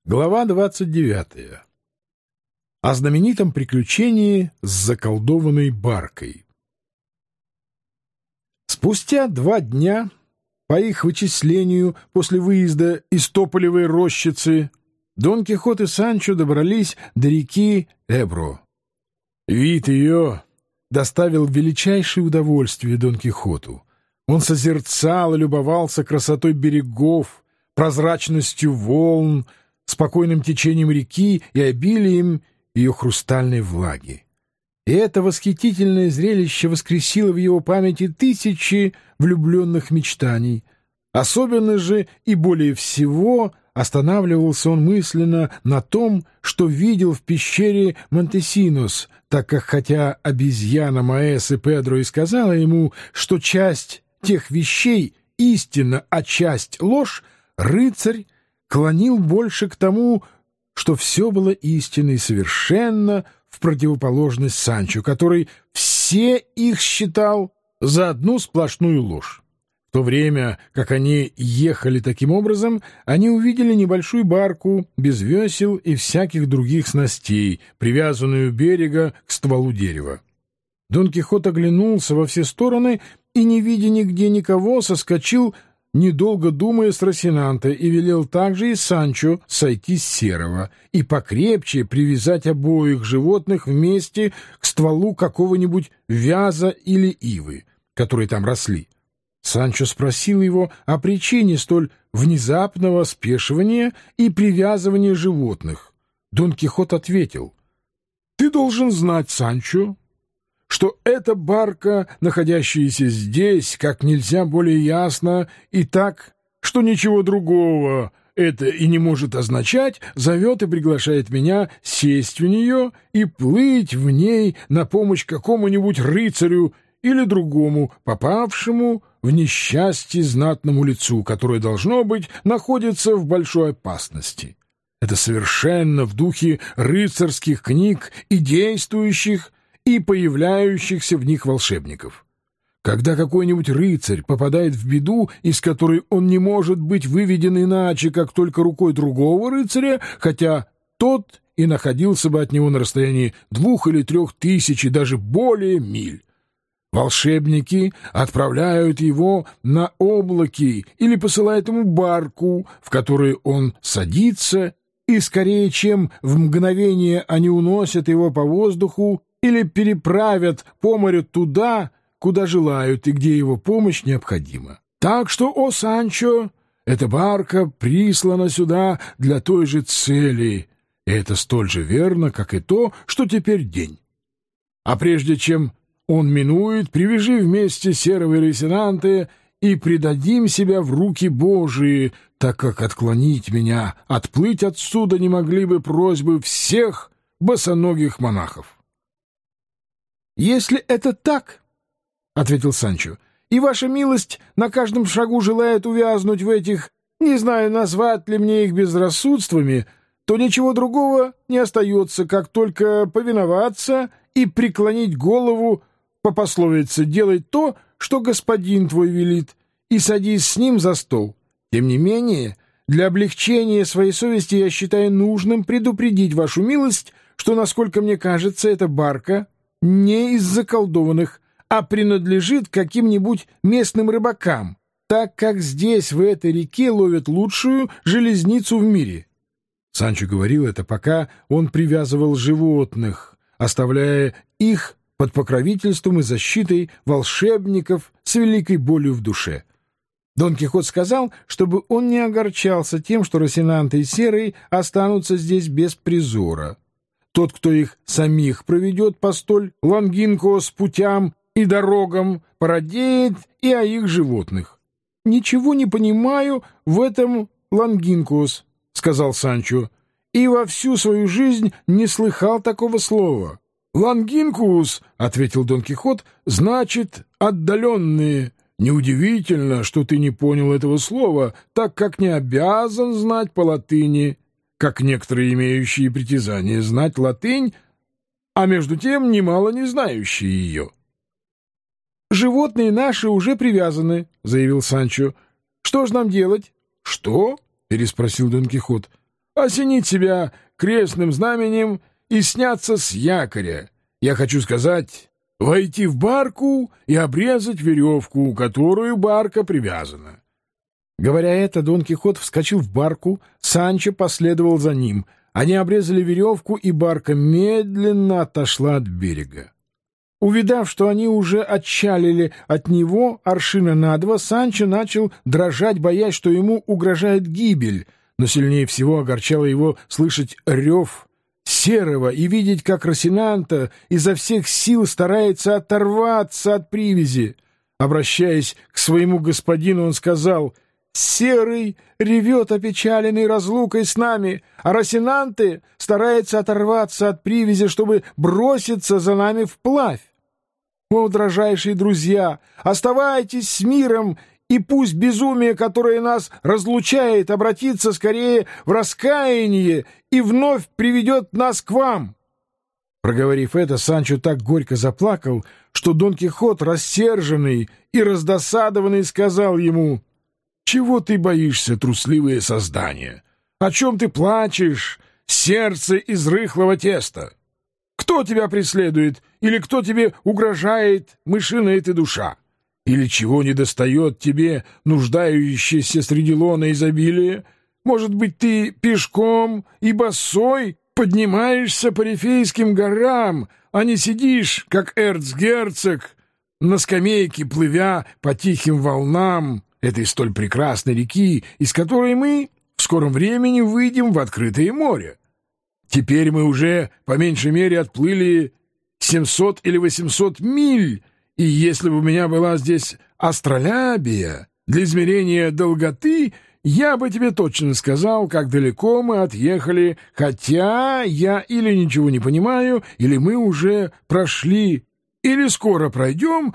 Глава 29. О знаменитом приключении с заколдованной баркой. Спустя 2 дня, по их вычислению, после выезда из Тополевой рощицы, Дон Кихот и Санчо добрались до реки Эбро. Вид ее доставил величайшее удовольствие Дон Кихоту. Он созерцал и любовался красотой берегов, прозрачностью волн, спокойным течением реки и обилием ее хрустальной влаги. И это восхитительное зрелище воскресило в его памяти тысячи влюбленных мечтаний. Особенно же и более всего останавливался он мысленно на том, что видел в пещере Монтесинос, так как хотя обезьяна Маэс и Педро и сказала ему, что часть тех вещей истина, а часть ложь, рыцарь клонил больше к тому, что все было истинно и совершенно в противоположность Санчо, который все их считал за одну сплошную ложь. В то время, как они ехали таким образом, они увидели небольшую барку без весел и всяких других снастей, привязанную у берега к стволу дерева. Дон Кихот оглянулся во все стороны и, не видя нигде никого, соскочил, недолго думая, с Росинанте, и велел также и Санчо сойти с Серого и покрепче привязать обоих животных вместе к стволу какого-нибудь вяза или ивы, которые там росли. Санчо спросил его о причине столь внезапного спешивания и привязывания животных. Дон Кихот ответил: «Ты должен знать, Санчо, что эта барка, находящаяся здесь, как нельзя более ясно, и так, что ничего другого это и не может означать, зовет и приглашает меня сесть в нее и плыть в ней на помощь какому-нибудь рыцарю или другому, попавшему в несчастье знатному лицу, которое, должно быть, находится в большой опасности. Это совершенно в духе рыцарских книг и действующих, и появляющихся в них волшебников. Когда какой-нибудь рыцарь попадает в беду, из которой он не может быть выведен иначе, как только рукой другого рыцаря, хотя тот и находился бы от него на расстоянии 2 или 3 тысяч и даже более миль, волшебники отправляют его на облаки или посылают ему барку, в которой он садится, и скорее, чем в мгновение они уносят его по воздуху или переправят по морю туда, куда желают и где его помощь необходима. Так что, о Санчо, эта барка прислана сюда для той же цели, и это столь же верно, как и то, что теперь день. А прежде чем он минует, привяжи вместе Серого и Росинанте и предадим себя в руки Божии, так как отклонить меня, отплыть отсюда не могли бы просьбы всех босоногих монахов». «Если это так, — ответил Санчо, — и ваша милость на каждом шагу желает увязнуть в этих, не знаю, назвать ли мне их безрассудствами, то ничего другого не остается, как только повиноваться и преклонить голову по пословице «делай то, что господин твой велит, и садись с ним за стол». Тем не менее, для облегчения своей совести я считаю нужным предупредить вашу милость, что, насколько мне кажется, эта барка не из заколдованных, а принадлежит каким-нибудь местным рыбакам, так как здесь, в этой реке, ловят лучшую железницу в мире. Санчо говорил это, пока он привязывал животных, оставляя их под покровительством и защитой волшебников с великой болью в душе. Дон Кихот сказал, чтобы он не огорчался тем, что Росинанте и Серый останутся здесь без призора. Тот, кто их самих проведет по столь лонгинкос путям и дорогам, порадеет и о их животных. — Ничего не понимаю в этом лонгинкос, — сказал Санчо, — и во всю свою жизнь не слыхал такого слова. — Лонгинкус, — ответил Дон Кихот, — значит «отдаленные». Неудивительно, что ты не понял этого слова, так как не обязан знать по латыни, как некоторые имеющие притязание знать латынь, а между тем немало не знающие ее. — Животные наши уже привязаны, — заявил Санчо. — Что ж нам делать? — Что? — переспросил Дон Кихот. — осенить себя крестным знаменем и сняться с якоря. Я хочу сказать, войти в барку и обрезать веревку, которую барка привязана». Говоря это, Дон Кихот вскочил в барку, Санчо последовал за ним. Они обрезали веревку, и барка медленно отошла от берега. Увидав, что они уже отчалили от него аршина на два, Санчо начал дрожать, боясь, что ему угрожает гибель, но сильнее всего огорчало его слышать рев Серого и видеть, как Росинанто изо всех сил старается оторваться от привязи. Обращаясь к своему господину, он сказал: «Серый ревет опечаленный разлукой с нами, а Росинанте старается оторваться от привязи, чтобы броситься за нами вплавь. О, дрожайшие друзья, оставайтесь с миром, и пусть безумие, которое нас разлучает, обратится скорее в раскаяние и вновь приведет нас к вам». Проговорив это, Санчо так горько заплакал, что Дон Кихот, рассерженный и раздосадованный, сказал ему: «Чего ты боишься, трусливое создание? О чем ты плачешь, сердце из рыхлого теста? Кто тебя преследует, или кто тебе угрожает, мышиная ты душа? Или чего недостает тебе, нуждающейся среди лона изобилия? Может быть, ты пешком и босой поднимаешься по Рифейским горам, а не сидишь, как эрцгерцог, на скамейке, плывя по тихим волнам этой столь прекрасной реки, из которой мы в скором времени выйдем в открытое море? Теперь мы уже, по меньшей мере, отплыли 700 или 800 миль, и если бы у меня была здесь астролябия для измерения долготы, я бы тебе точно сказал, как далеко мы отъехали, хотя я или ничего не понимаю, или мы уже прошли, или скоро пройдем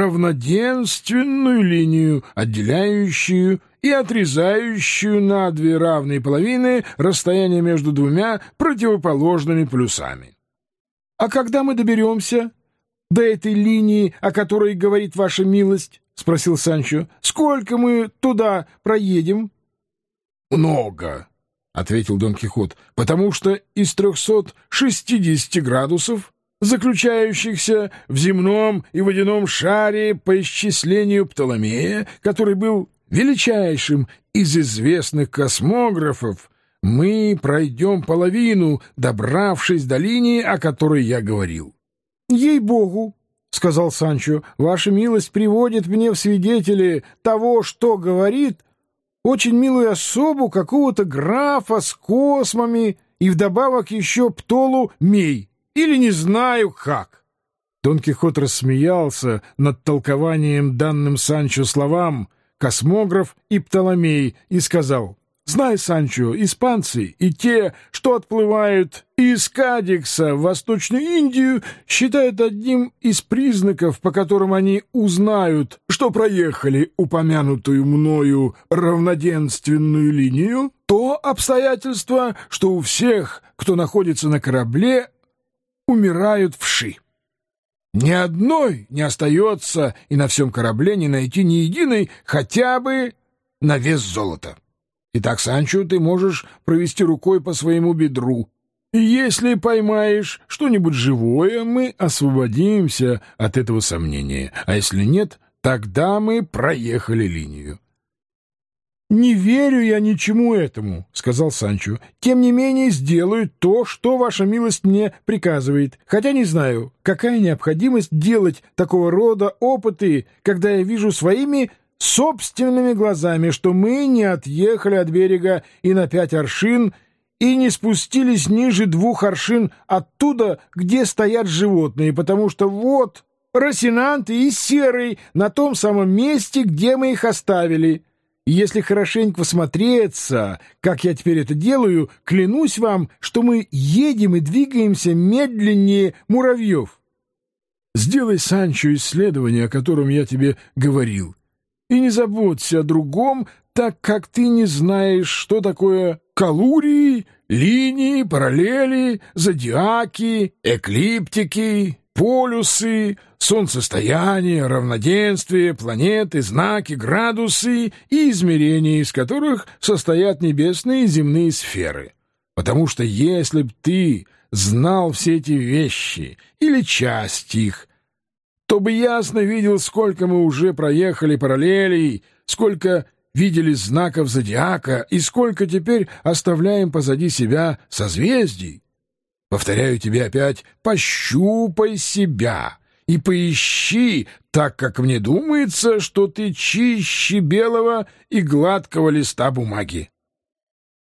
равноденственную линию, отделяющую и отрезающую на две равные половины расстояние между двумя противоположными полюсами. А когда мы доберемся до этой линии, о которой говорит ваша милость? — спросил Санчо. — Сколько мы туда проедем? — Много, — ответил Дон Кихот, — потому что из 360 градусов, заключающихся в земном и водяном шаре по исчислению Птоломея, который был величайшим из известных космографов, мы пройдем половину, добравшись до линии, о которой я говорил. — Ей-богу, — сказал Санчо, — ваша милость приводит мне в свидетели того, что говорит, очень милую особу какого-то графа с космами и вдобавок еще Птолу-мей, или не знаю как. Дон Кихот рассмеялся над толкованием данным Санчо словам «космограф» и «Птоломей» и сказал: «Знай, Санчо, испанцы и те, что отплывают из Кадикса в Восточную Индию, считают одним из признаков, по которым они узнают, что проехали упомянутую мною равноденственную линию, то обстоятельство, что у всех, кто находится на корабле, умирают вши. Ни одной не остается, и на всем корабле не найти ни единой хотя бы на вес золота. Итак, Санчо, ты можешь провести рукой по своему бедру, и если поймаешь что-нибудь живое, мы освободимся от этого сомнения, а если нет, тогда мы проехали линию». «Не верю я ничему этому, — сказал Санчо, — тем не менее сделаю то, что ваша милость мне приказывает, хотя не знаю, какая необходимость делать такого рода опыты, когда я вижу своими собственными глазами, что мы не отъехали от берега и на 5 аршин, и не спустились ниже 2 аршин оттуда, где стоят животные, потому что вот Росинанте и Серый на том самом месте, где мы их оставили. И если хорошенько всмотреться, как я теперь это делаю, клянусь вам, что мы едем и двигаемся медленнее муравьев. Сделай, Санчо, исследование, о котором я тебе говорил, и не заботься о другом, так как ты не знаешь, что такое калурии, линии, параллели, зодиаки, эклиптики, полюсы, солнцестояние, равноденствие, планеты, знаки, градусы и измерения, из которых состоят небесные и земные сферы. потому что если б ты знал все эти вещи или часть их, то бы ясно видел, сколько мы уже проехали параллелей, сколько видели знаков зодиака и сколько теперь оставляем позади себя созвездий. Повторяю тебе опять, пощупай себя и поищи, так как мне думается, что ты чище белого и гладкого листа бумаги.